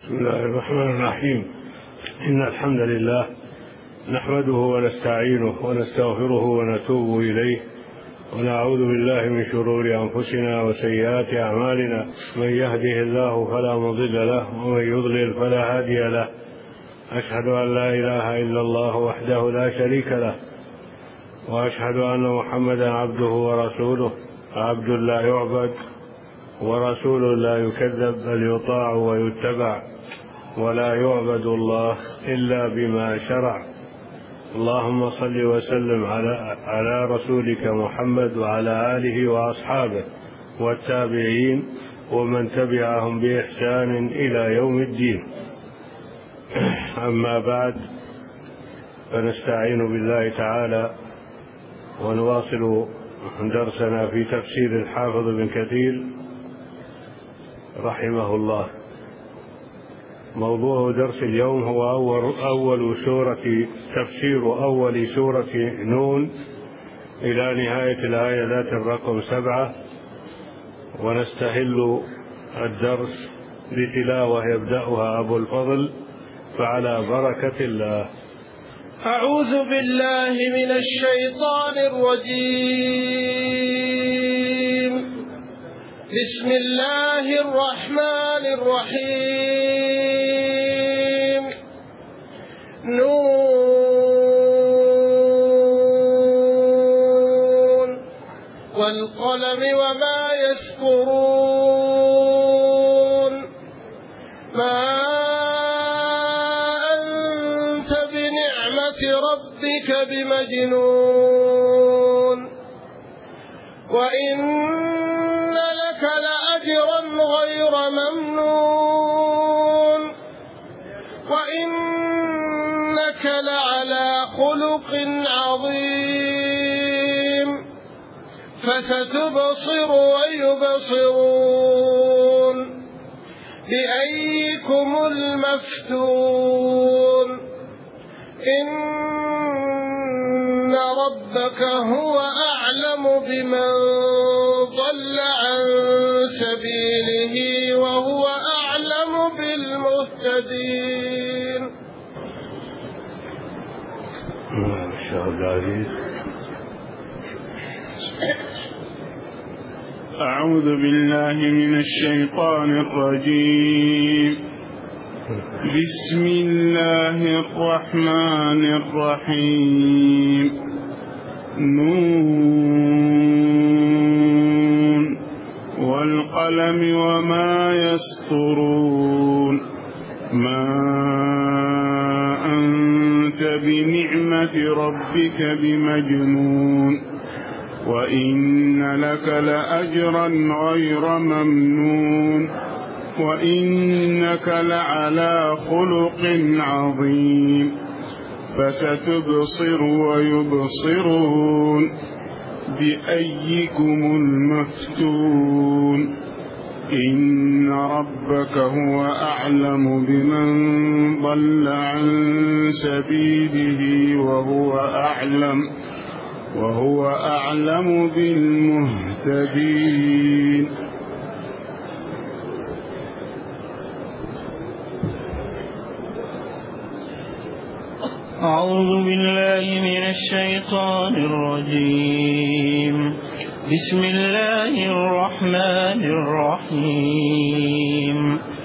بسم الله الرحمن الرحيم. إن الحمد لله نحمده ونستعينه ونستغفره ونتوب إليه، ونعوذ بالله من شرور أنفسنا وسيئات أعمالنا. من يهده الله فلا مضل له، ومن يضلل فلا هادي له. أشهد أن لا إله إلا الله وحده لا شريك له، وأشهد أن محمدا عبده ورسوله، عبد لا يعبد ورسول لا يكذب، بل يطاع ويتبع، ولا يعبد الله إلا بما شرع. اللهم صل وسلم على رسولك محمد وعلى آله وأصحابه والتابعين ومن تبعهم بإحسان إلى يوم الدين. أما بعد، فنستعين بالله تعالى ونواصل درسنا في تفسير الحافظ ابن كثير رحمه الله. موضوع درس اليوم هو تفسير أول سورة نون إلى نهاية الآية ذات الرقم 7، ونستهل الدرس بتلاوة يبدأها أبو الفضل، فعلى بركة الله. أعوذ بالله من الشيطان الرجيم. بسم الله الرحمن الرحيم. نون والقلم وما يسطرون. ما أنت بنعمة ربك بمجنون، وإن لك لأجرا غير ممنون، وإنك لعلى خلق عظيم. فستبصر ويبصرون بأيكم المفتون. إن ربك هو أعلم بمن ضل عن سبيله وهو أعلم بالمهتدين. أعوذ بالله من الشيطان الرجيم. بسم الله الرحمن الرحيم. نون والقلم وما يسطرون. ما أنت بنعمة ربك بمجنون، وإن لك لأجرا غير ممنون، وإنك لعلى خلق عظيم. فستبصر ويبصرون بأيكم المفتون. إن ربك هو أعلم بمن ضل عن سبيله وهو أعلم بالمهتدين. أعوذ بالله من الشيطان الرجيم. بسم الله الرحمن الرحيم.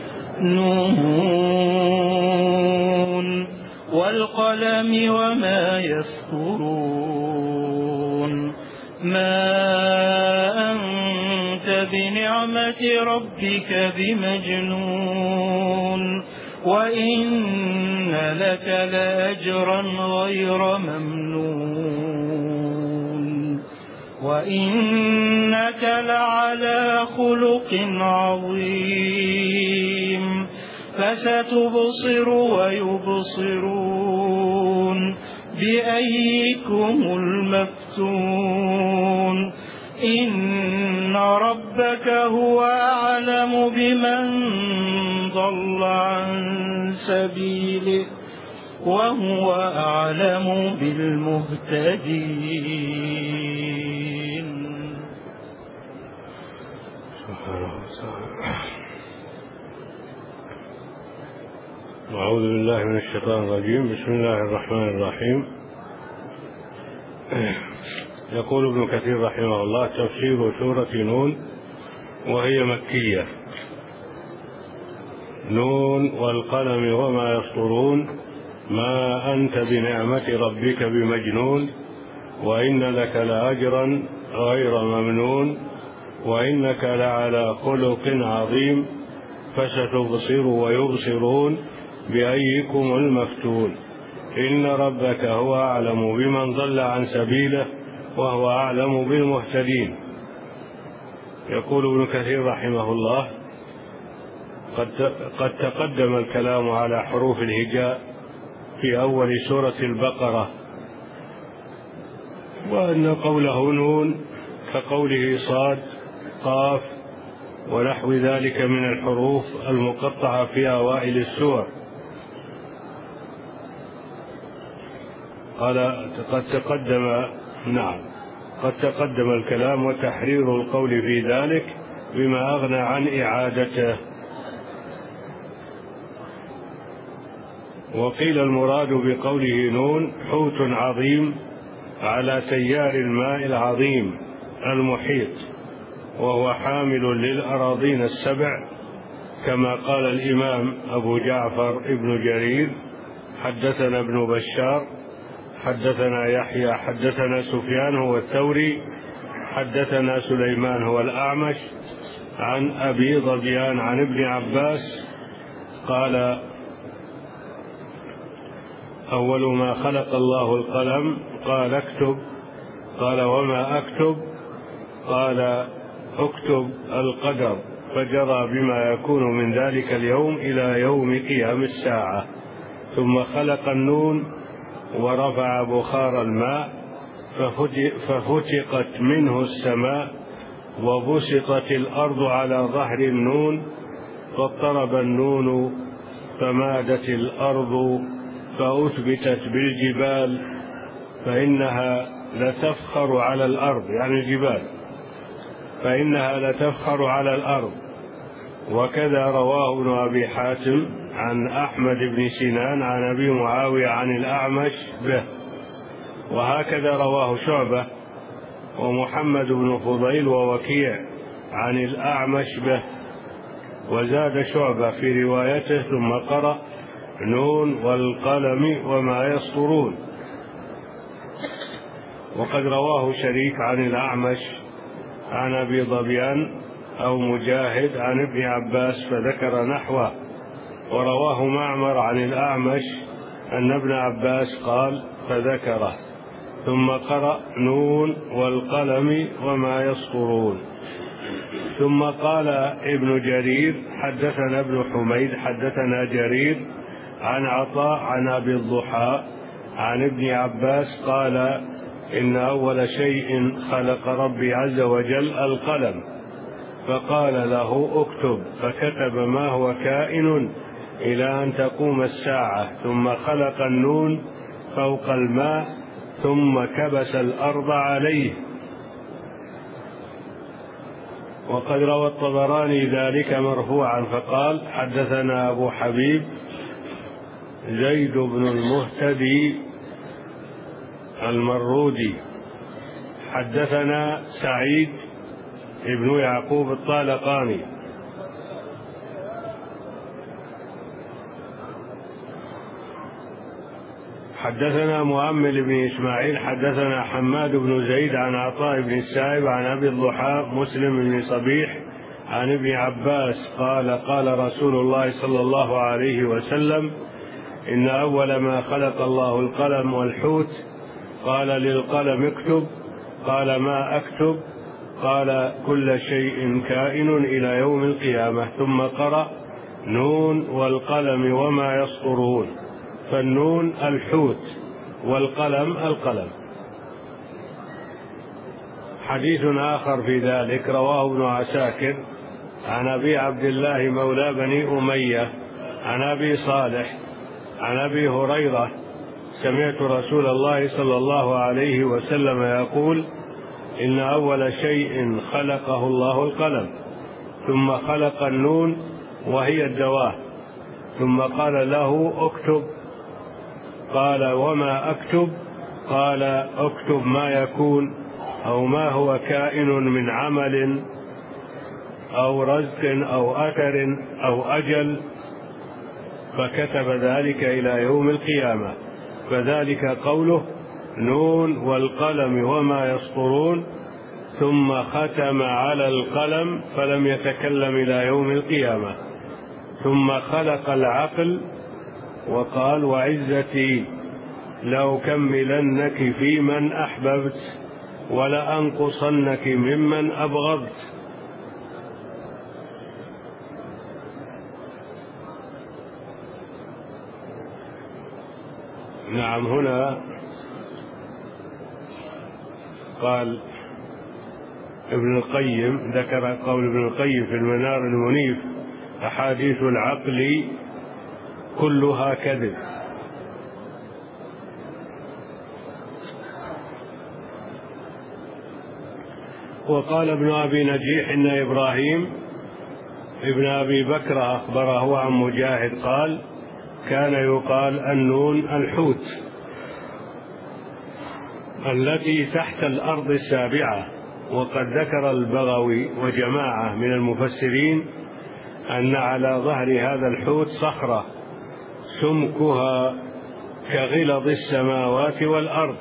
نون والقلم وما يسطرون. ما أنت بنعمة ربك بمجنون، وإن لك لأجرا غير ممنون، وإنك لعلى خلق عظيم. فستبصر ويبصرون بأيكم المفتون. إن ربك هو أعلم بمن ضل عن سبيله وهو أعلم بالمهتدين. أعوذ بالله من الشيطان الرجيم. بسم الله الرحمن الرحيم. يقول ابن كثير رحمه الله: تفسير سورة نون وهي مكية. نون والقلم وما يسطرون، ما أنت بنعمة ربك بمجنون، وإن لك لأجرا غير ممنون، وإنك لعلى خلق عظيم، فستبصر ويبصرون بأيكم المفتون، إن ربك هو أعلم بمن ضل عن سبيله وهو أعلم بالمهتدين. يقول ابن كثير رحمه الله: قد تقدم الكلام على حروف الهجاء في أول سورة البقرة، وأن قوله نون كقوله صاد قاف ونحو ذلك من الحروف المقطعة في أوائل السور. قال: قد تقدم الكلام وتحرير القول في ذلك بما أغنى عن إعادته. وقيل المراد بقوله نون حوت عظيم على تيار الماء العظيم المحيط، وهو حامل للأراضين السبع، كما قال الإمام أبو جعفر ابن جرير: حدثنا ابن بشار حدثنا يحيى حدثنا سفيان هو الثوري حدثنا سليمان هو الأعمش عن أبي ظبيان عن ابن عباس قال: أول ما خلق الله القلم، قال: اكتب. قال: وما أكتب؟ قال: اكتب القدر، فجرى بما يكون من ذلك اليوم إلى يوم قيام الساعة. ثم خلق النون ورفع بخار الماء، ففتقت منه السماء، وبسطت الأرض على ظهر النون، فاضطرب النون فمادت الأرض، فأثبتت بالجبال، فإنها لتفخر على الأرض، يعني الجبال فإنها لتفخر على الأرض. وكذا رواه ابن أبي حاتم عن أحمد بن سنان عن أبي معاوية عن الأعمش به، وهكذا رواه شعبة ومحمد بن فضيل ووكيع عن الأعمش به. وزاد شعبة في روايته: ثم قرأ نون والقلم وما يسطرون. وقد رواه شريك عن الأعمش عن أبي ظبيان أو مجاهد عن ابن عباس فذكر نحوه. ورواه معمر عن الأعمش أن ابن عباس قال فذكره. ثم قرأ نون والقلم وما يسطرون. ثم قال ابن جرير: حدثنا ابن حميد حدثنا جرير عن عطاء عن أبي الضحى عن ابن عباس قال: إن أول شيء خلق ربي عز وجل القلم، فقال له: اكتب، فكتب ما هو كائن إلى أن تقوم الساعة. ثم خلق النون فوق الماء، ثم كبس الأرض عليه. وقد روى الطبراني ذلك مرفوعا فقال: حدثنا أبو حبيب زيد بن المهتدي المرودي حدثنا سعيد ابن يعقوب الطالقاني حدثنا مؤمل بن إسماعيل حدثنا حماد بن زيد عن عطاء بن السائب عن أبي الضحى مسلم بن صبيح عن ابن عباس قال: قال رسول الله صلى الله عليه وسلم: إن أول ما خلق الله القلم والحوت. قال للقلم: اكتب. قال: ما أكتب؟ قال: كل شيء كائن إلى يوم القيامة. ثم قرأ نون والقلم وما يسطرون، فالنون الحوت والقلم القلم. حديث آخر في ذلك رواه ابن عساكر عن أبي عبد الله مولى بني أمية عن أبي صالح عن أبي هريرة: سمعت رسول الله صلى الله عليه وسلم يقول: إن أول شيء خلقه الله القلم، ثم خلق النون وهي الدواه، ثم قال له اكتب. قال وما أكتب؟ قال اكتب ما يكون أو ما هو كائن من عمل أو رزق أو أثر أو أجل، فكتب ذلك إلى يوم القيامة. فذلك قوله نون والقلم وما يسطرون، ثم ختم على القلم فلم يتكلم إلى يوم القيامة. ثم خلق العقل وقال وعزتي لأكملنك في من أحببت ولأنقصنك ممن أبغضت. نعم، هنا قال ابن القيم، ذكر قول ابن القيم في المنار المنيف أحاديث العقل كلها كذب. وقال ابن أبي نجيح إن إبراهيم ابن أبي بكر أخبره عن مجاهد قال كان يقال النون الحوت التي تحت الأرض السابعة. وقد ذكر البغوي وجماعة من المفسرين أن على ظهر هذا الحوت صخرة سمكها كغلظ السماوات والأرض،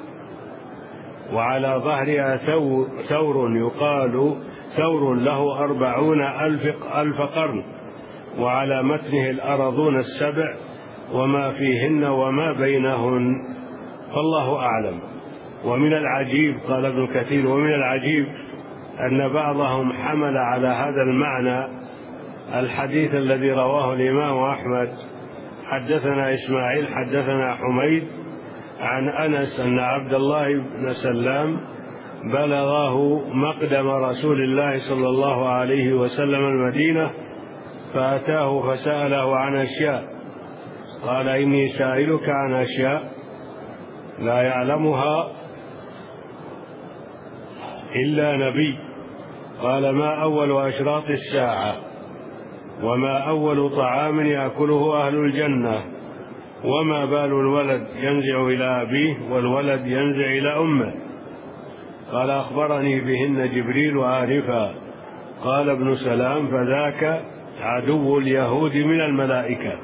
وعلى ظهرها ثور يقال ثور له 40,000 قرن، وعلى متنه الأرضون السبع وما فيهن وما بينهن، فالله أعلم. ومن العجيب، قال ابن كثير، ومن العجيب أن بعضهم حمل على هذا المعنى الحديث الذي رواه الإمام أحمد حدثنا إسماعيل حدثنا حميد عن أنس أن عبد الله بن سلام بلغه مقدم رسول الله صلى الله عليه وسلم المدينة فأتاه فسأله عن أشياء، قال إني سائلك عن أشياء لا يعلمها إلا نبي. قال ما أول أشراط الساعة، وما أول طعام يأكله أهل الجنة، وما بال الولد ينزع إلى أبيه والولد ينزع إلى أمه. قال أخبرني بهن جبريل آنفا. قال ابن سلام فذاك عدو اليهود من الملائكة.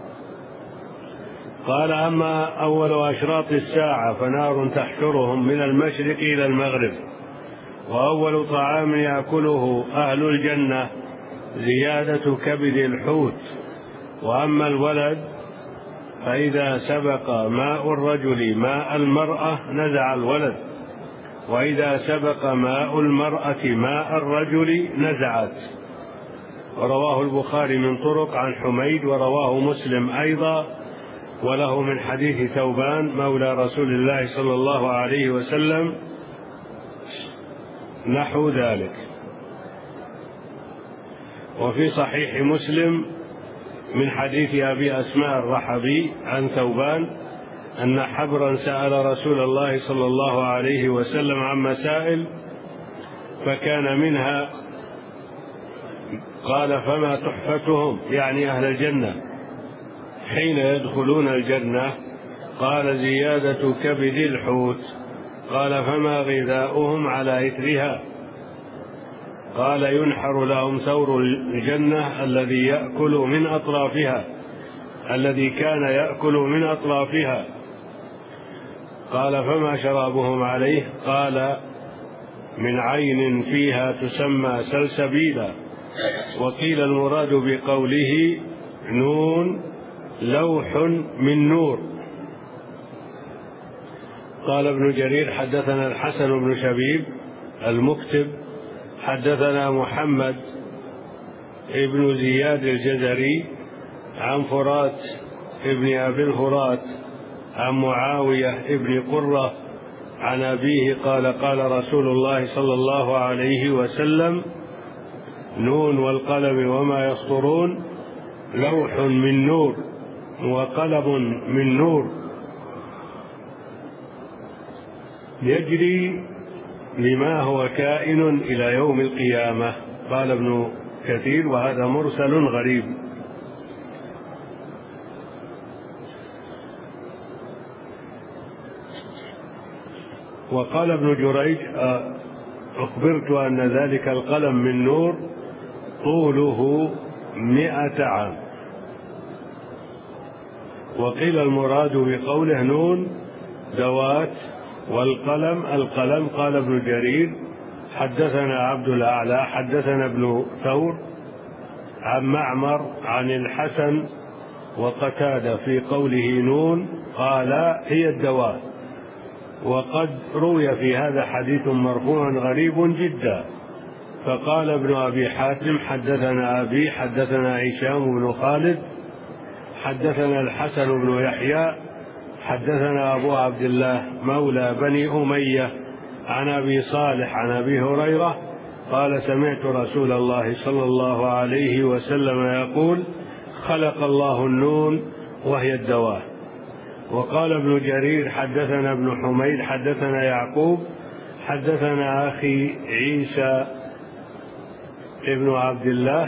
قال أما أول أشراط الساعة فنار تحشرهم من المشرق إلى المغرب، وأول طعام يأكله أهل الجنة زيادة كبد الحوت، وأما الولد فإذا سبق ماء الرجل ماء المرأة نزع الولد، وإذا سبق ماء المرأة ماء الرجل نزعت. ورواه البخاري من طرق عن حميد، ورواه مسلم أيضا وله من حديث ثوبان مولى رسول الله صلى الله عليه وسلم نحو ذلك. وفي صحيح مسلم من حديث أبي أسماء الرحبي عن ثوبان أن حبرا سأل رسول الله صلى الله عليه وسلم عن مسائل فكان منها قال فما تحفتهم، يعني أهل الجنة حين يدخلون الجنة؟ قال زيادة كبد الحوت. قال فما غذاؤهم على إثرها؟ قال ينحر لهم ثور الجنة الذي كان يأكل من أطرافها. قال فما شرابهم عليه؟ قال من عين فيها تسمى سلسبيلا. وقيل المراد بقوله نون لوح من نور. قال ابن جرير حدثنا الحسن بن شبيب المكتب حدثنا محمد ابن زياد الجزري عن فرات ابن أبي الفرات عن معاوية ابن قرة عن أبيه قال قال رسول الله صلى الله عليه وسلم نون والقلم وما يسطرون لوح من نور وقلم من نور يجري لما هو كائن إلى يوم القيامة. قال ابن كثير وهذا مرسل غريب. وقال ابن جريج أخبرت أن ذلك القلم من نور طوله 100 عام. وقيل المراد بقوله نون ذوات والقلم القلم. قال ابن جرير حدثنا عبد الأعلى حدثنا ابن ثور عن معمر عن الحسن وقتادة في قوله نون قال هي الدوات. وقد روي في هذا حديث مرفوع غريب جدا. فقال ابن أبي حاتم حدثنا أبي حدثنا هشام بن خالد حدثنا الحسن بن يحيى حدثنا أبو عبد الله مولى بني أمية عن أبي صالح عن أبي هريرة قال سمعت رسول الله صلى الله عليه وسلم يقول خلق الله النون وهي الدوات. وقال ابن جرير حدثنا ابن حميد حدثنا يعقوب حدثنا أخي عيسى ابن عبد الله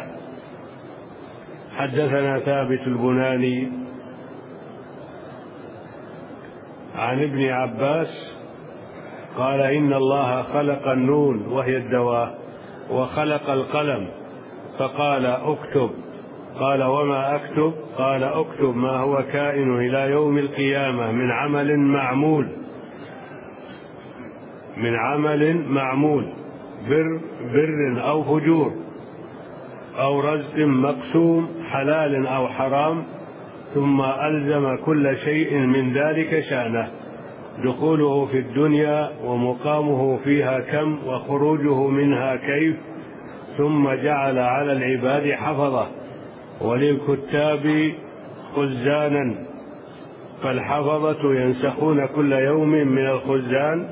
حدثنا ثابت البناني عن ابن عباس قال إن الله خلق النون وهي الدواء وخلق القلم فقال اكتب. قال وما أكتب؟ قال اكتب ما هو كائن إلى يوم القيامة من عمل معمول بر أو فجور أو رزق مقسوم حلال أو حرام، ثم ألزم كل شيء من ذلك شأنه، دخوله في الدنيا ومقامه فيها كم وخروجه منها كيف، ثم جعل على العباد حفظة وللكتاب خزانا فالحفظة ينسخون كل يوم من الخزان،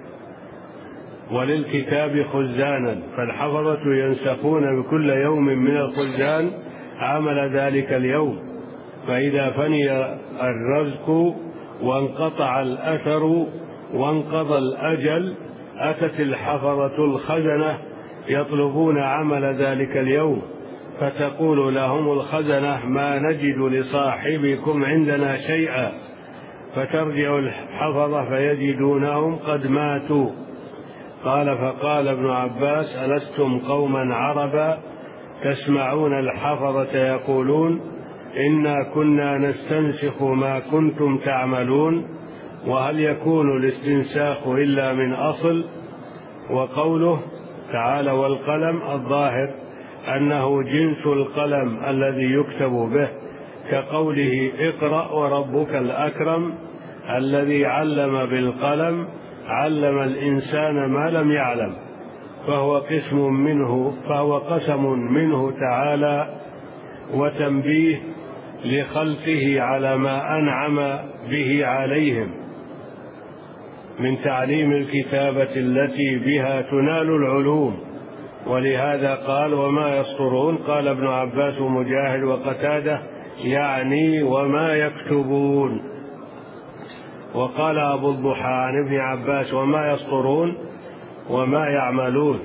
وللكتاب خزانا فالحفظة ينسخون بكل يوم من الخزان عمل ذلك اليوم، فإذا فني الرزق وانقطع الأثر وانقضى الأجل أتت الحفظة الخزنة يطلبون عمل ذلك اليوم، فتقول لهم الخزنة ما نجد لصاحبكم عندنا شيئا، فترجع الحفظة فيجدونهم قد ماتوا. قال فقال ابن عباس ألستم قوما عربا تسمعون الحفظة يقولون إنا كنا نستنسخ ما كنتم تعملون، وهل يكون الاستنساخ إلا من أصل؟ وقوله تعالى والقلم الظاهر أنه جنس القلم الذي يكتب به، كقوله اقرأ وربك الأكرم الذي علم بالقلم علم الإنسان ما لم يعلم، فهو قسم منه تعالى وتنبيه لخلقه على ما أنعم به عليهم من تعليم الكتابة التي بها تنال العلوم، ولهذا قال وما يسطرون. قال ابن عباس ومجاهد وقتادة يعني وما يكتبون. وقال أبو الضحى عن ابن عباس وما يسطرون وما يعملون.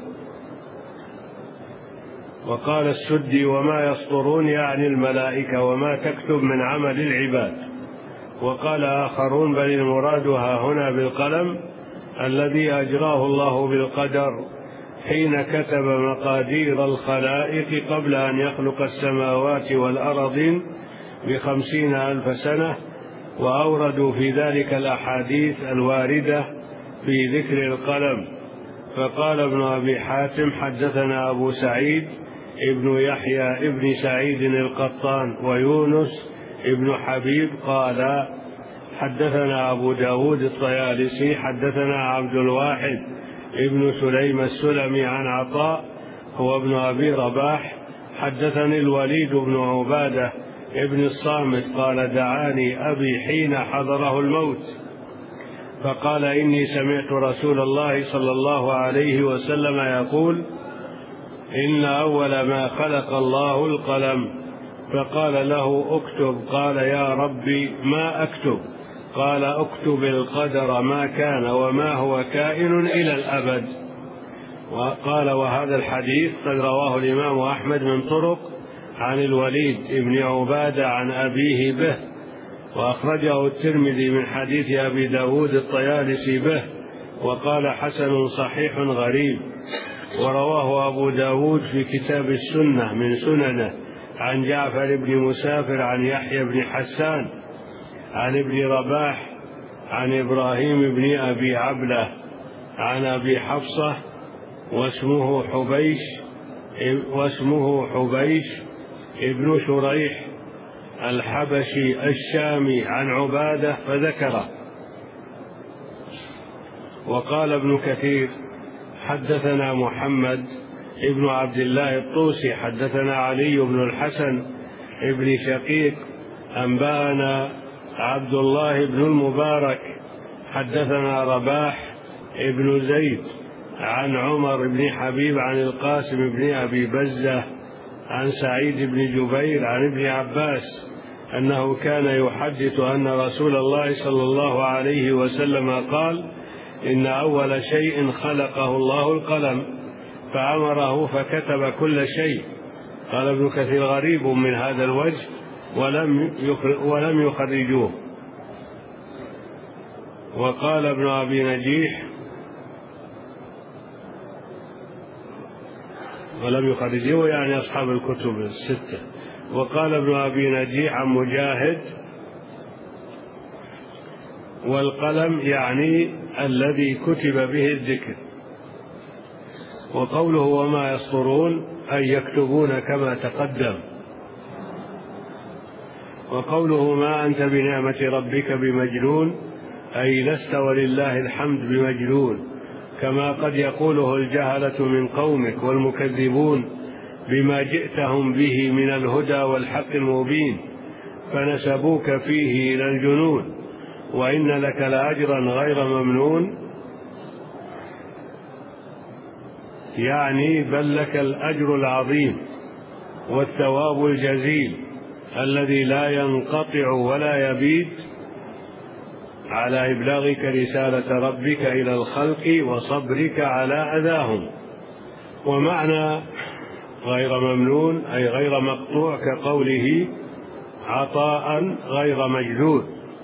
وقال السدي وما يسطرون يعني الملائكة وما تكتب من عمل العباد. وقال آخرون بل المراد هنا بالقلم الذي أجراه الله بالقدر حين كتب مقادير الخلائق قبل أن يخلق السماوات والأرضين ب50,000 سنة. وأوردوا في ذلك الأحاديث الواردة في ذكر القلم. فقال ابن أبي حاتم حدثنا أبو سعيد ابن يحيى ابن سعيد القطان ويونس ابن حبيب قال حدثنا أبو داود الطيالسي حدثنا عبد الواحد ابن سليم السلمي عن عطاء هو ابن أبي رباح حدثني الوليد بن عبادة ابن الصامت قال دعاني أبي حين حضره الموت فقال إني سمعت رسول الله صلى الله عليه وسلم يقول إن أول ما خلق الله القلم فقال له اكتب. قال يا ربي ما أكتب؟ قال اكتب القدر ما كان وما هو كائن إلى الأبد. وقال وهذا الحديث قد رواه الإمام أحمد من طرق عن الوليد ابن عبادة عن أبيه به، وأخرجه الترمذي من حديث أبي داود الطيالسي به، وقال حسن صحيح غريب. ورواه أبو داود في كتاب السنة من سننه عن جعفر بن مسافر عن يحيى بن حسان عن ابن رباح عن إبراهيم بن أبي عبلة عن أبي حفصة واسمه حبيش ابن شريح الحبشي الشامي عن عبادة فذكره. وقال ابن كثير حدثنا محمد ابن عبد الله الطوسي حدثنا علي بن الحسن ابن شقيق أنبأنا عبد الله بن المبارك حدثنا رباح ابن زيد عن عمر بن حبيب عن القاسم بن أبي بزة عن سعيد بن جبير عن ابن عباس أنه كان يحدث أن رسول الله صلى الله عليه وسلم قال: إن أول شيء خلقه الله القلم فأمره فكتب كل شيء. قال ابن كثير غريب من هذا الوجه ولم يخرجوه. وقال ابن أبي نجيح ولم يخرجوه يعني أصحاب الكتب الستة. وقال ابن أبي نجيح عن مجاهد: والقلم يعني الذي كتب به الذكر. وقوله وما يسطرون أي يكتبون كما تقدم. وقوله ما أنت بنعمة ربك بمجنون أي لست ولله الحمد بمجنون، كما قد يقوله الجهلة من قومك والمكذبون بما جئتهم به من الهدى والحق المبين فنسبوك فيه إلى الجنون، وإن لك لأجرا غير ممنون، يعني بل لك الأجر العظيم والثواب الجزيل الذي لا ينقطع ولا يبيد على إبلاغك رسالة ربك إلى الخلق وصبرك على أذاهم. ومعنى غير ممنون أي غير مقطوع كقوله عطاء غير مجدود،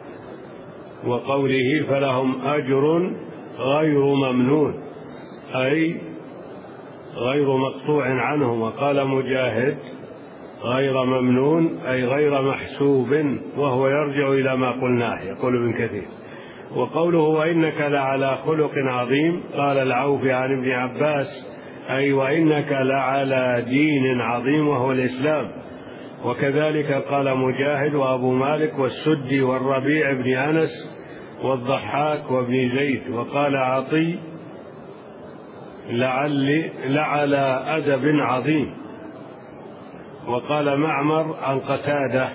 وقوله فلهم أجر غير ممنون أي غير مقطوع عنهم. وقال مجاهد غير ممنون أي غير محسوب، وهو يرجع إلى ما قلناه. يقول ابن كثير وقوله وإنك لعلى خلق عظيم قال العوفي عن ابن عباس أي وإنك لعلى دين عظيم وهو الإسلام. وكذلك قال مجاهد وأبو مالك والسدي والربيع بن أنس والضحاك وابن زيد. وقال عطي لعلى أدب عظيم. وقال معمر عن قتادة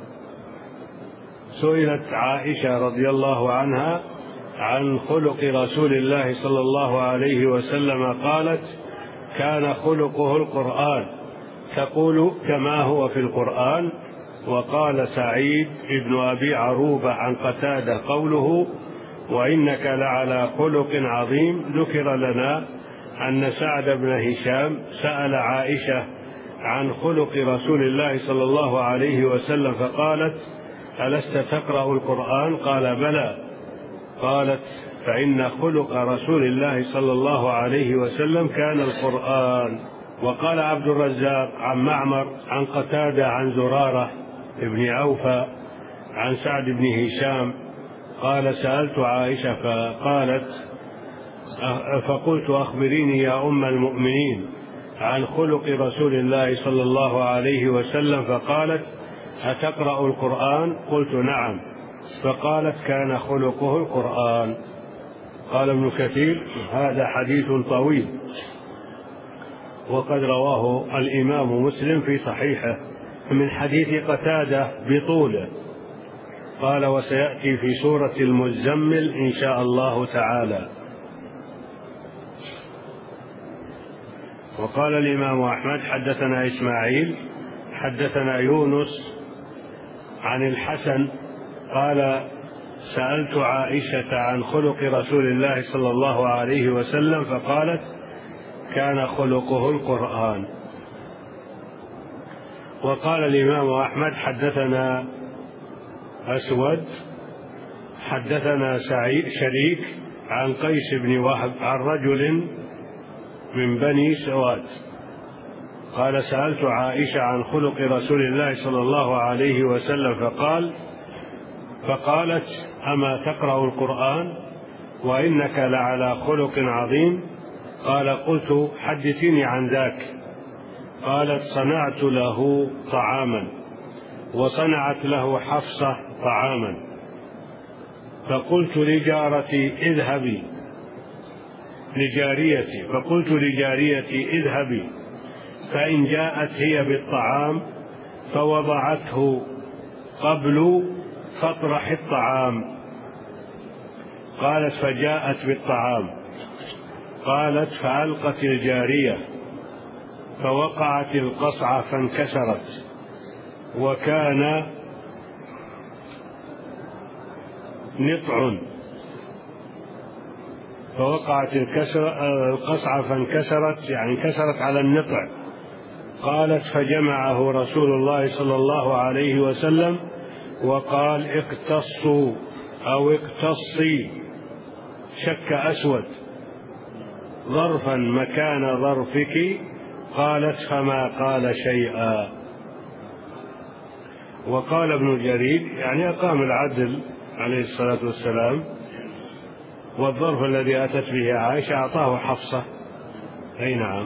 سئلت عائشة رضي الله عنها عن خلق رسول الله صلى الله عليه وسلم قالت كان خلقه القرآن، تقول كما هو في القرآن. وقال سعيد بن أبي عروبة عن قتادة قوله وإنك لعلى خلق عظيم ذكر لنا أن سعد بن هشام سأل عائشة عن خلق رسول الله صلى الله عليه وسلم فقالت ألست تقرأ القرآن؟ قال بلى. قالت فإن خلق رسول الله صلى الله عليه وسلم كان القرآن. وقال عبد الرزاق عن معمر عن قتادة عن زرارة ابن عوفة عن سعد بن هشام قال سألت عائشة فقلت أخبريني يا أم المؤمنين عن خلق رسول الله صلى الله عليه وسلم، فقالت أتقرأ القرآن؟ قلت نعم. فقالت كان خلقه القرآن. قال ابن كثير هذا حديث طويل وقد رواه الإمام مسلم في صحيحه من حديث قتادة بطوله. قال وسيأتي في سورة المزمل إن شاء الله تعالى. وقال الإمام أحمد حدثنا إسماعيل حدثنا يونس عن الحسن قال سألت عائشة عن خلق رسول الله صلى الله عليه وسلم فقالت كان خلقه القرآن. وقال الإمام أحمد حدثنا أسود حدثنا شريك عن قيس بن وهب عن رجل من بني سواد قال سألت عائشة عن خلق رسول الله صلى الله عليه وسلم فقالت أما تقرأ القرآن وإنك لعلى خلق عظيم؟ قال قلت حدثيني عن ذاك. قالت صنعت له طعاما وصنعت له حفصة طعاما فقلت لجاريتي اذهبي فإن جاءت هي بالطعام فوضعته قبل فاطرح الطعام. قالت فجاءت بالطعام. قالت فألقت الجارية فوقعت القصعة فانكسرت وكان نطع فوقعت القصعة فانكسرت يعني انكسرت على النطع. قالت فجمعه رسول الله صلى الله عليه وسلم وقال اقتصوا أو اقتصي شك أسود ظرفا مكان ظرفك. قالت فما قال شيئا. وقال ابن جرير يعني أقام العدل عليه الصلاة والسلام والظرف الذي أتت به عائشة أعطاه حفصة. أي نعم.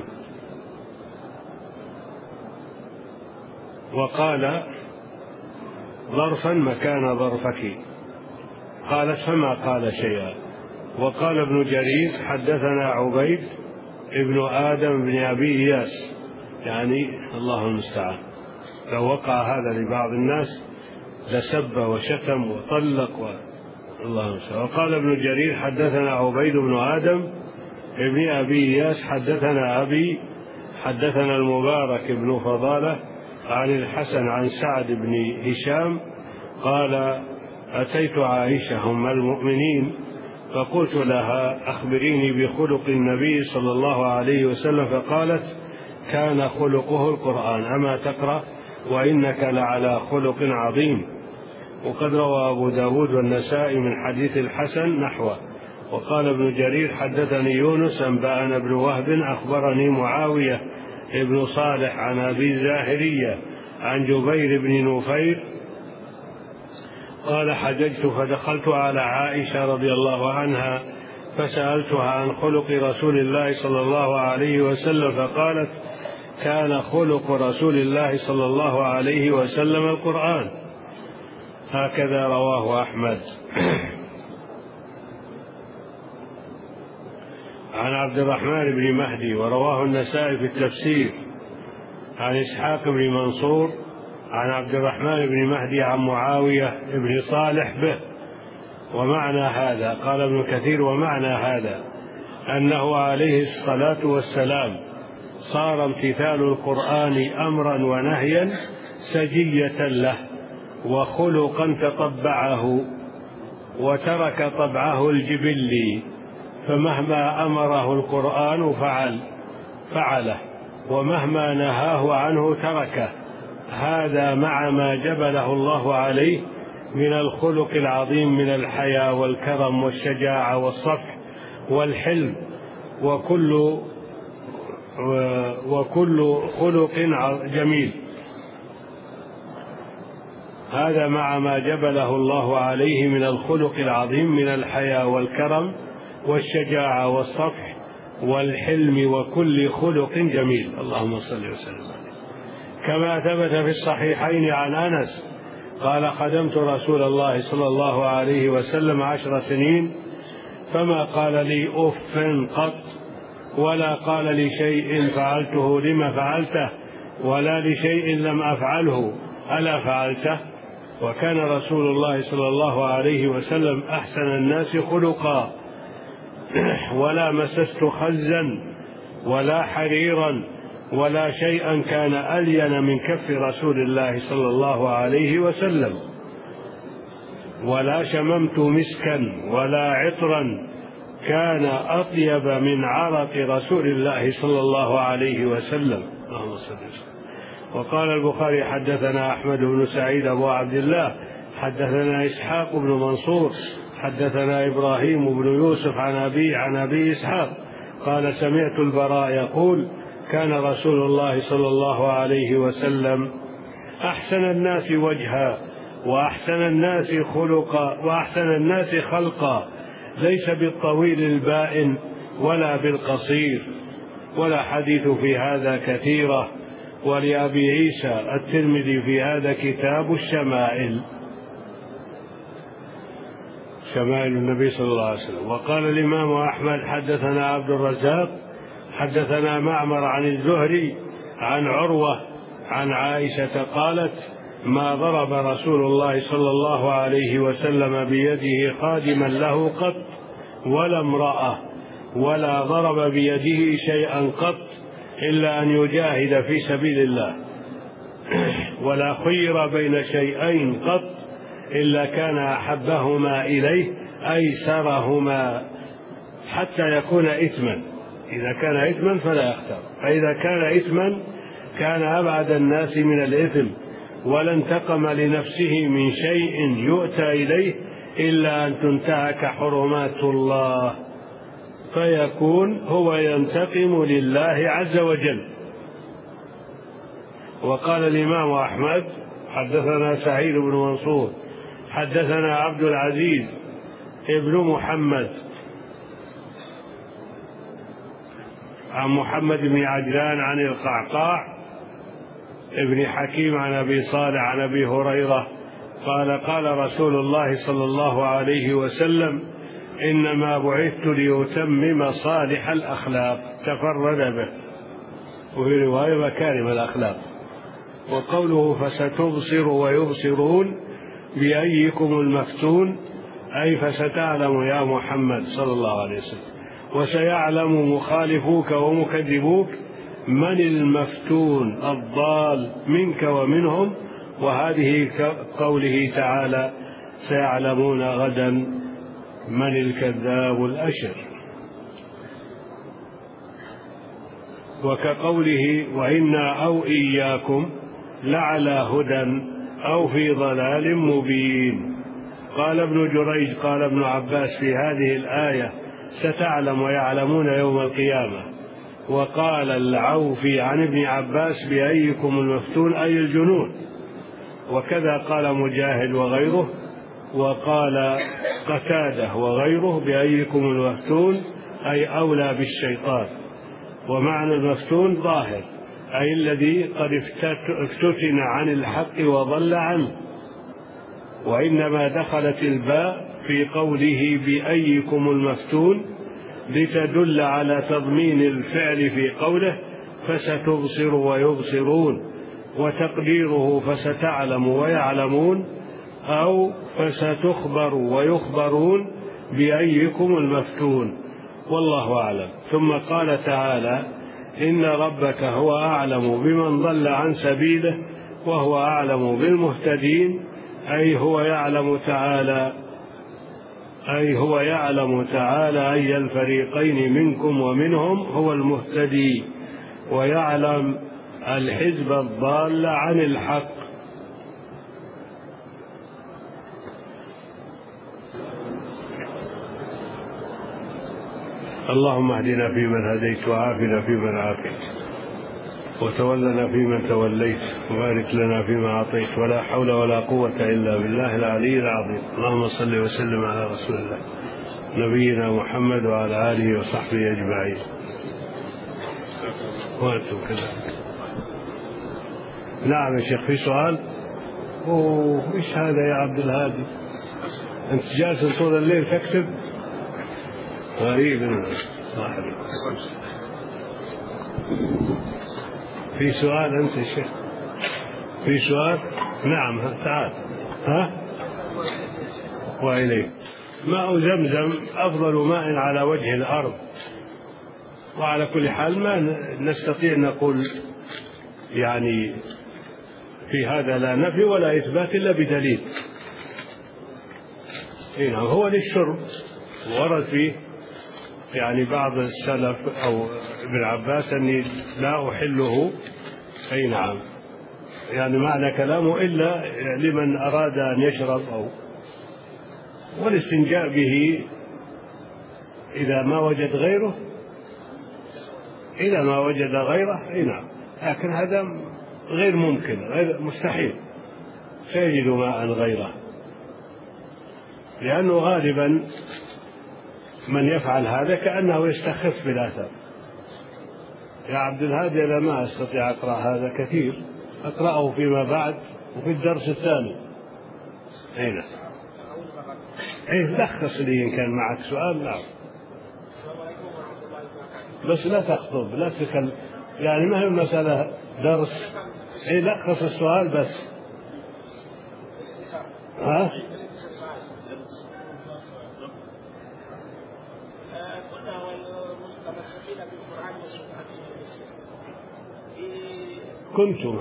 وقال ظرفا مكان ظرفك. قالت فما قال شيئا. وقال ابن جرير حدثنا عبيد ابن آدم بن أبي إياس يعني الله المستعان لو وقع هذا لبعض الناس لسب وشتم وطلق الله المستعان. وقال ابن جرير حدثنا عبيد بن آدم ابن أبي إياس حدثنا أبي حدثنا المبارك بن فضالة عن الحسن عن سعد بن هشام قال أتيت عائشة أم المؤمنين فقلت لها أخبريني بخلق النبي صلى الله عليه وسلم فقالت كان خلقه القرآن أما تقرأ وإنك لعلى خلق عظيم. وقد روى أبو داود والنسائي من حديث الحسن نحوه. وقال ابن جرير حدثني يونس أنبأنا ابن وهب أخبرني معاوية ابن صالح عن أبي زاهرية عن جبير بن نفير قال حججت فدخلت على عائشة رضي الله عنها فسألتها عن خلق رسول الله صلى الله عليه وسلم فقالت كان خلق رسول الله صلى الله عليه وسلم القرآن. هكذا رواه أحمد. عن عبد الرحمن بن مهدي ورواه النسائي في التفسير عن إسحاق بن منصور عن عبد الرحمن بن مهدي عن معاوية بن صالح به. ومعنى هذا قال ابن كثير ومعنى هذا أنه عليه الصلاة والسلام صار امتثال القرآن أمرا ونهيا سجية له وخلقا تطبعه وترك طبعه الجبلي فمهما أمره القرآن فعله ومهما نهاه عنه تركه. هذا مع ما جبله الله عليه من الخلق العظيم من الحياء والكرم والشجاعة والصفح والحلم وكل خلق جميل. هذا مع ما جبله الله عليه من الخلق العظيم من الحياء والكرم والشجاعة والصفح والحلم وكل خلق جميل. اللهم صل وسلم. كما ثبت في الصحيحين عن أنس قال خدمت رسول الله صلى الله عليه وسلم 10 سنين فما قال لي أف قط ولا قال لي شيء فعلته لما فعلته ولا لشيء لم أفعله ألا فعلته. وكان رسول الله صلى الله عليه وسلم أحسن الناس خلقا ولا مسست خزا ولا حريرا ولا شيئا كان ألين من كف رسول الله صلى الله عليه وسلم ولا شممت مسكا ولا عطرا كان أطيب من عرق رسول الله صلى الله عليه وسلم. اللهم صل وسلم. وقال البخاري حدثنا أحمد بن سعيد أبو عبد الله حدثنا إسحاق بن منصور حدثنا إبراهيم بن يوسف عن أبي إسحاق قال سمعت البراء يقول كان رسول الله صلى الله عليه وسلم أحسن الناس وجها وأحسن الناس خلقا وأحسن الناس خلقا، ليس بالطويل البائن ولا بالقصير. ولا حديث في هذا كثيرة. ولأبي عيسى الترمذي في هذا كتاب الشمائل، شمائل النبي صلى الله عليه وسلم. وقال الإمام أحمد حدثنا عبد الرزاق حدثنا معمر عن الزهري عن عروة عن عائشة قالت ما ضرب رسول الله صلى الله عليه وسلم بيده خادما له قط ولا امرأة، ولا ضرب بيده شيئا قط إلا أن يجاهد في سبيل الله، ولا خير بين شيئين قط إلا كان أحبهما إليه أيسرهما حتى يكون إثما. إذا كان إثما فلا يختار، فإذا كان إثما كان أبعد الناس من الإثم، ولا انتقم لنفسه من شيء يؤتى إليه إلا أن تنتهك حرمات الله، فيكون هو ينتقم لله عز وجل. وقال الإمام أحمد حدثنا سعيد بن منصور حدثنا عبد العزيز ابن محمد عن محمد بن عجلان عن القعقاع ابن حكيم عن أبي صالح عن أبي هريرة قال قال رسول الله صلى الله عليه وسلم إنما بعثت لأتمم صالح الأخلاق، تفرد به، وفي رواية مكارم الأخلاق. وقوله فستبصر ويبصرون بأيكم المفتون، أي فستعلم يا محمد صلى الله عليه وسلم، وسيعلم مخالفوك ومكذبوك من المفتون الضال منك ومنهم. وهذه قوله تعالى سيعلمون غدا من الكذاب الأشر. وكقوله وإنا أو إياكم لعلى هدى أو في ضلال مبين. قال ابن جريج قال ابن عباس في هذه الآية ستعلم ويعلمون يوم القيامة. وقال العوفي عن ابن عباس بأيكم المفتون أي الجنون. وكذا قال مجاهد وغيره. وقال قتادة وغيره بأيكم المفتون أي أولى بالشيطان. ومعنى المفتون ظاهر أي الذي قد افتتن عن الحق وضل عنه. وإنما دخلت الباء في قوله بأيكم المفتون لتدل على تضمين الفعل في قوله فستبصر ويبصرون، وتقديره فستعلم ويعلمون، أو فستخبر ويخبرون بأيكم المفتون، والله أعلم. ثم قال تعالى إن ربك هو أعلم بمن ضل عن سبيله وهو أعلم بالمهتدين، أي هو يعلم تعالى أي الفريقين منكم ومنهم هو المهتدي، ويعلم الحزب الضال عن الحق. اللهم اهدنا فيمن هديت، وعافنا فيمن عافيت، وتولنا فيمن توليت، وبارك لنا فيما أعطيت، ولا حول ولا قوة إلا بالله العلي العظيم. اللهم صل وسلم على رسول الله نبينا محمد وعلى آله وصحبه أجمعين. وأنتم كذلك. نعم يا شيخ، في سؤال؟ إيش هذا يا عبد الهادي؟ أنت جالس طول الليل تكتب؟ غريب صاحبي. في سؤال أنت يا شيخ؟ في سؤال؟ نعم تعال. وإليه. ماء زمزم أفضل ماء على وجه الأرض، وعلى كل حال ما نستطيع نقول يعني في هذا لا نفي ولا إثبات إلا بدليل. هو للشرب، ورد فيه يعني بعض السلف أو ابن عباس أني لا أحله. أي نعم. يعني معنى كلامه إلا لمن أراد أن يشرب والاستنجاء به إذا ما وجد غيره، نعم، لكن هذا غير ممكن، غير مستحيل سيجد ماء غيره، لأنه غالبا من يفعل هذا كأنه يستخف بالآثار. يا عبد الهادي أنا ما أستطيع أقرأ هذا كثير، أقرأه فيما بعد وفي الدرس الثاني. أين؟ لخص لي إن كان معك سؤال. نعم، بس لا تخطب، لا تكلم، يعني ما هي المسألة درس. لخص السؤال بس. ها؟ كنتم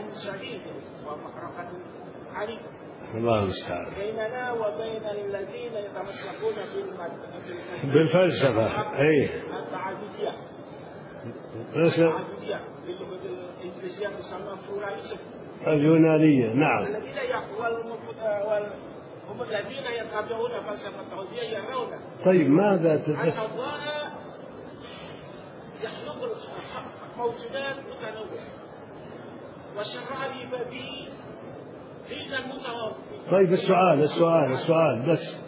الله المستعان بيننا وبين الذين يتمسكون بالفلسفة. اليونانية. نعم. هم الذين يتبعون فلسفة التوزيع يرون. طيب ماذا تدرس؟ الله يخلق موجودات متنوعة وشرع به دين المتوفي. طيب السؤال بس.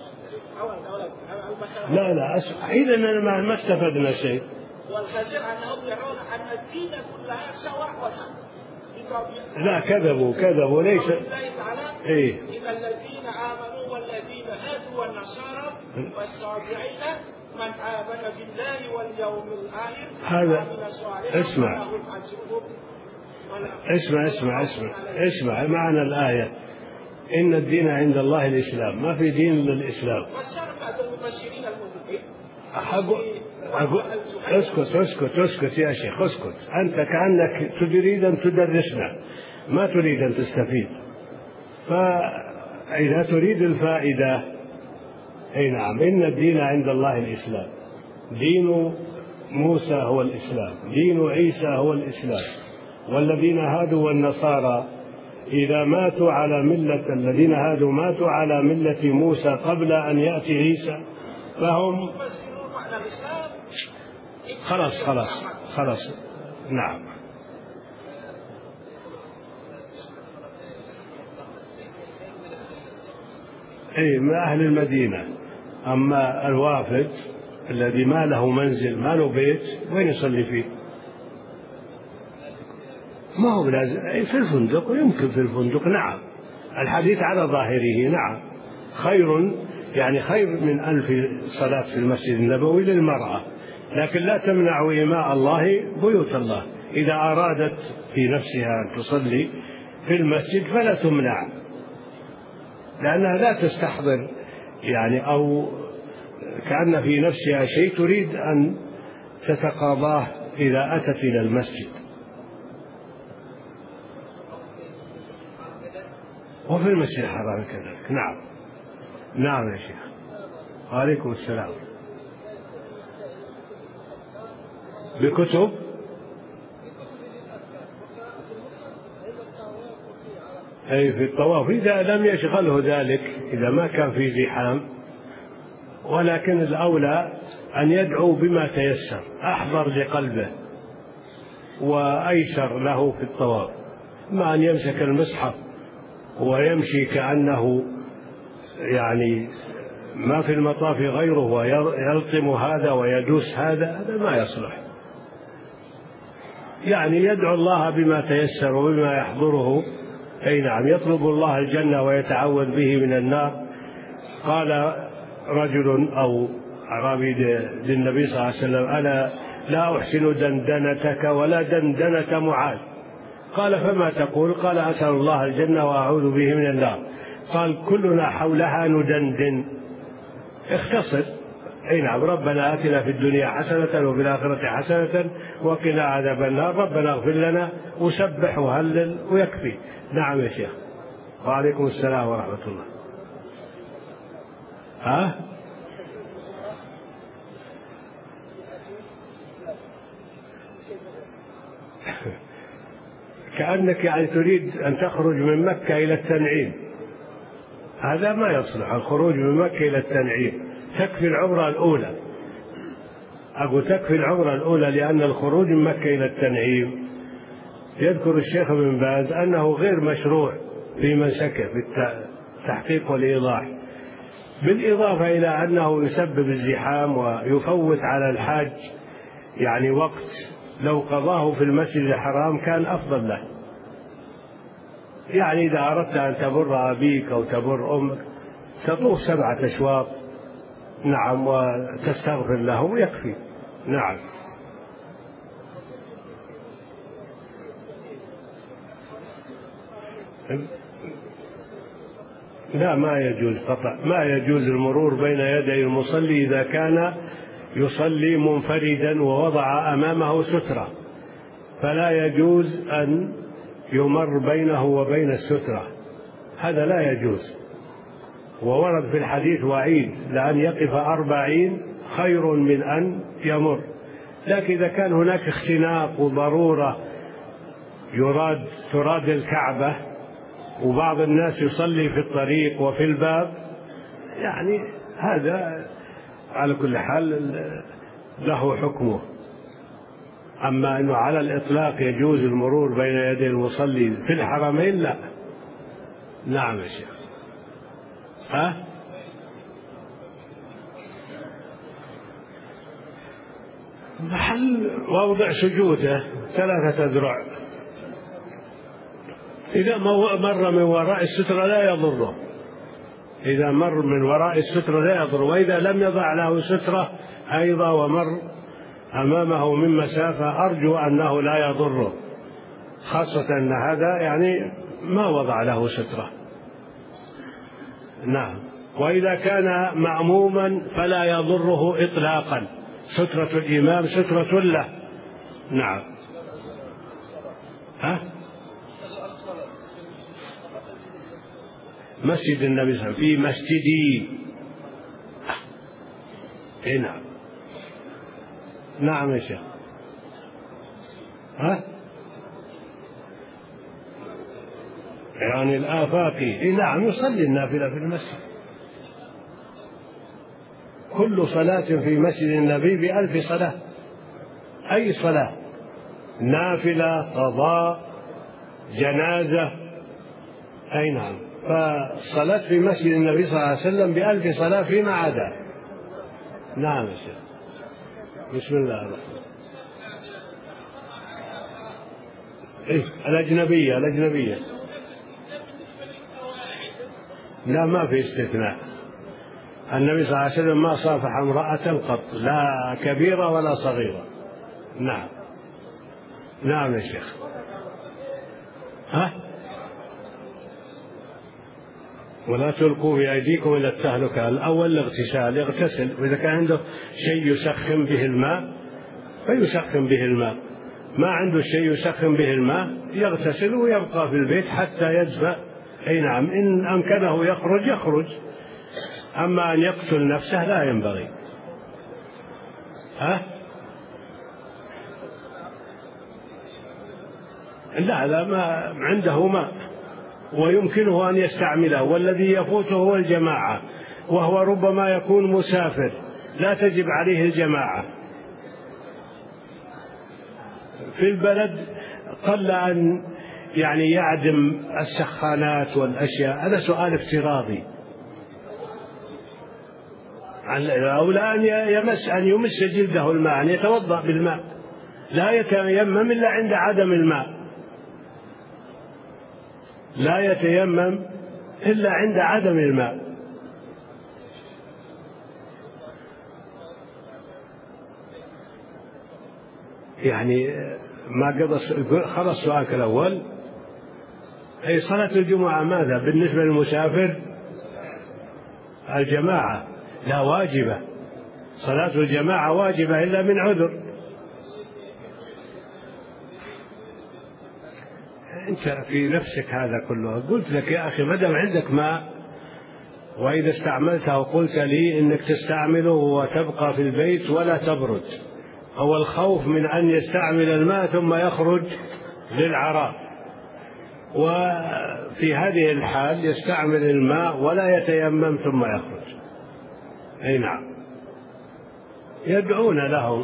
لا إذا ما استفدنا شيء. والخاسر أنهم يرون أن الدين كلها سواء والحق. لا كذبوا ليس. إذا الذين آمنوا والذين هادوا والنصارى والصابعين من آمن بالله واليوم الآخر هذا. اسمع معنى الآية: إن الدين عند الله الإسلام، ما في دين إلا الإسلام. اسكت يا شيخ، اسكت. أنت كأنك تريد أن تدرسنا، ما تريد أن تستفيد. فإذا تريد الفائدة، نعم، إن الدين عند الله الإسلام، دين موسى هو الإسلام، دين عيسى هو الإسلام. والذين هادوا والنصارى إذا ماتوا على ملة، الذين هادوا ماتوا على ملة موسى قبل أن يأتي عيسى، فهم خلاص. نعم. من أهل المدينة. أما الوافد الذي ما له منزل، ما له بيت، وين يصلي فيه؟ ما هو لازم في الفندق، ويمكن في الفندق. نعم، الحديث على ظاهره. نعم، خير من 1000 صلاة في المسجد النبوي للمرأة، لكن لا تمنع إماء الله بيوت الله. إذا أرادت في نفسها أن تصلي في المسجد فلا تمنع، لأنها لا تستحضر أو كأن في نفسها شيء تريد أن تتقاضاه إذا أتت إلى المسجد. وفي المسجد الحرام كذلك. نعم يا شيخ. وعليكم السلام. بكتب. في الطواف إذا لم يشغله ذلك، إذا ما كان في زحام، ولكن الأولى أن يدعو بما تيسر، أحضر لقلبه وأيسر له في الطواف، ما أن يمسك المصحف ويمشي كأنه ما في المطاف غيره ويلطم هذا ويدوس هذا ما يصلح. يدعو الله بما تيسر وبما يحضره. نعم، يطلب الله الجنة ويتعوذ به من النار. قال رجل أو أعرابي للنبي صلى الله عليه وسلم: أنا لا أحسن دندنتك ولا دندنة معاذ. قال: فما تقول؟ قال: أسأل الله الجنة وأعوذ به من النار. قال: كلنا حولها ندندن. اختصر. نعم، ربنا آتنا في الدنيا حسنة وفي الآخرة حسنة وقنا عذاب النار، ربنا اغفر لنا، وسبح وهلل ويكفي. نعم يا شيخ. وعليكم السلام ورحمة الله. كأنك يعني تريد أن تخرج من مكة إلى التنعيم، هذا ما يصلح الخروج من مكة إلى التنعيم، تكفي العمرة الأولى. أقول تكفي العمرة الأولى، لأن الخروج من مكة إلى التنعيم يذكر الشيخ ابن باز أنه غير مشروع في منسكه في التحقيق والإيضاح، بالإضافة إلى أنه يسبب الزحام ويفوت على الحاج يعني وقت لو قضاه في المسجد الحرام كان أفضل له. يعني إذا أردت أن تبر أبيك أو تبر أمك تطوف 7 أشواط، نعم، وتستغفر له يكفي. نعم. لا، ما يجوز قطع، ما يجوز المرور بين يدي المصلي إذا كان يصلي منفردا ووضع أمامه سترة، فلا يجوز أن يمر بينه وبين السترة، هذا لا يجوز. وورد في الحديث وعيد لأن يقف 40 خير من أن يمر. لكن إذا كان هناك اختناق وضرورة تراد الكعبة وبعض الناس يصلي في الطريق وفي الباب، يعني هذا على كل حال له حكمه. أما أنه على الإطلاق يجوز المرور بين يدي المصلي في الحرمين لا. نعم يا شيخ. محل موضع سجوده 3 أذرع، إذا مر من وراء السترة لا يضره، إذا مر من وراء السترة لا يضر. وإذا لم يضع له سترة أيضا ومر أمامه من مسافة أرجو أنه لا يضره، خاصة أن هذا يعني ما وضع له سترة. نعم. وإذا كان مأموما فلا يضره إطلاقا، سترة الإمام سترة له. نعم. مسجد النبي صلى الله عليه وسلم في مسجدي. نعم. نعم يا شيخ. يعني الآفاقي. نعم، يصلي النافلة في المسجد، كل صلاة في مسجد النبي ب1000 صلاة، أي صلاة، نافلة، قضاء، جنازة، أي نعم. فالصلاة في مسجد النبي صلى الله عليه وسلم ب1000 صلاة فيما عدا. نعم يا شيخ. بسم الله الرحمن الرحيم. الأجنبية لا، ما في استثناء. النبي صلى الله عليه وسلم ما صافح امرأة قط، لا كبيرة ولا صغيرة. نعم. نعم يا شيخ. ولا تلقوا بأيديكم إلى التهلكة. الأول الاغتسال، يغتسل، وإذا كان عنده شيء يسخن به الماء فيسخن به الماء، ما عنده شيء يسخن به الماء يغتسل ويبقى في البيت حتى يدفأ. أي نعم، إن أمكنه يخرج، أما أن يقتل نفسه لا ينبغي. لا، ما عنده ماء ويمكنه أن يستعمله، والذي يفوته هو الجماعة، وهو ربما يكون مسافر لا تجب عليه الجماعة في البلد، قل أن يعني يعدم السخانات والأشياء. هذا سؤال افتراضي، أولى أن يمس جلده الماء، أن يتوضأ بالماء، لا يتيمم إلا عند عدم الماء، لا يتيمم إلا عند عدم الماء. يعني ما قضى خلص سؤالك الأول. أي صلاة الجمعة ماذا بالنسبة للمسافر؟ الجماعة لا واجبة، صلاة الجماعة واجبة إلا من عذر. أنت في نفسك هذا كله. قلت لك يا أخي مدام عندك ماء، وإذا استعملته قلت لي إنك تستعمله وتبقى في البيت ولا تبرد، هو الخوف من أن يستعمل الماء ثم يخرج للعراء، وفي هذه الحال يستعمل الماء ولا يتيمم ثم يخرج. أي نعم، يدعون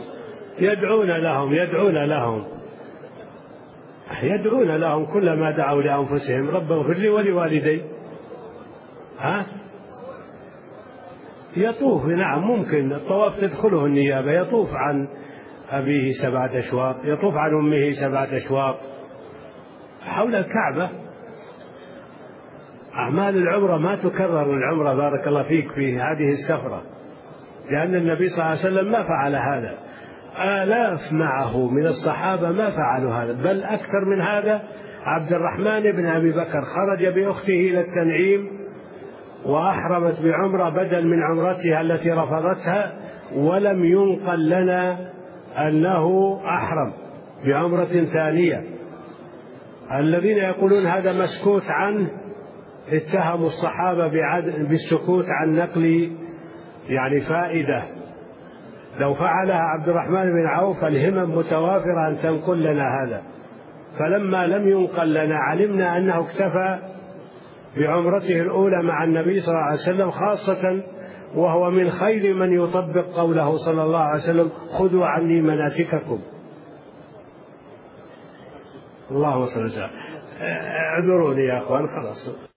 لهم كلما دعوا لأنفسهم رب اغفر لي ولوالدي. يطوف، نعم ممكن الطواف تدخله النيابة، يطوف عن أبيه 7 أشواط، يطوف عن أمه 7 أشواط حول الكعبة. أعمال العمرة ما تكرر العمرة بارك الله فيك في هذه السفرة، لأن النبي صلى الله عليه وسلم ما فعل هذا، آلاف معه من الصحابة ما فعلوا هذا، بل أكثر من هذا. عبد الرحمن بن أبي بكر خرج بأخته إلى التنعيم وأحرمت بعمرة بدل من عمرتها التي رفضتها، ولم ينقل لنا أنه أحرم بعمرة ثانية. الذين يقولون هذا مسكوت عنه اتهموا الصحابة بالسكوت عن نقل يعني فائدة. لو فعلها عبد الرحمن بن عوف الهمم متوافرة أن تنقل لنا هذا، فلما لم ينقل لنا علمنا أنه اكتفى بعمرته الأولى مع النبي صلى الله عليه وسلم، خاصة وهو من خير من يطبق قوله صلى الله عليه وسلم خذوا عني مناسككم. اللهم صل وسلم. اعذروني يا أخوان، خلاص.